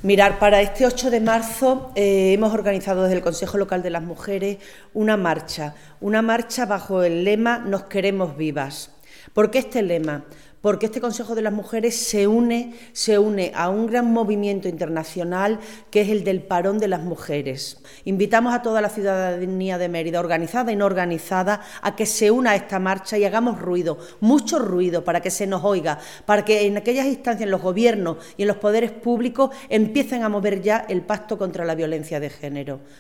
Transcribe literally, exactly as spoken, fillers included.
Mirar, para este ocho de marzo eh, hemos organizado desde el Consejo Local de las Mujeres una marcha, una marcha bajo el lema Nos queremos vivas. ¿Por qué este lema? Porque este Consejo de las Mujeres se une, se une a un gran movimiento internacional que es el del parón de las mujeres. Invitamos a toda la ciudadanía de Mérida, organizada y no organizada, a que se una a esta marcha y hagamos ruido, mucho ruido, para que se nos oiga, para que en aquellas instancias, en los gobiernos y en los poderes públicos, empiecen a mover ya el pacto contra la violencia de género.